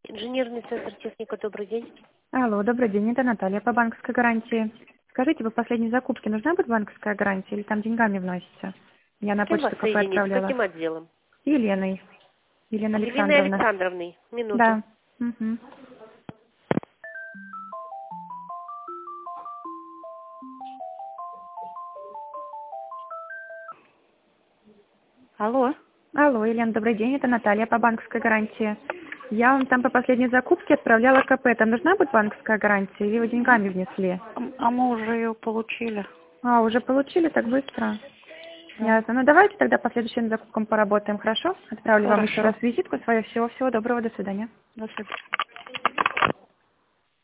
Инженерный центр техника, добрый день. Алло, добрый день, это Наталья по банковской гарантии. Скажите, вы в последней закупке нужна будет банковская гарантия или там деньгами вносится? Я на С кем вас почту кафе соединить? С отправляла. каким отделом? С Еленой. Елена С Еленой Александровна. Александровной. Минуту. Да. Угу. Алло. Алло, Елена, добрый день, это Наталья по банковской гарантии. Я вам там по последней закупке отправляла КП. Там нужна будет банковская гарантия или вы деньгами внесли? А мы уже ее получили. А, уже получили так быстро? Да. Ясно. Ну давайте тогда по следующим закупкам поработаем, хорошо? Отправлю вам еще Хорошо. раз визитку свою. Всего доброго, до свидания. До свидания.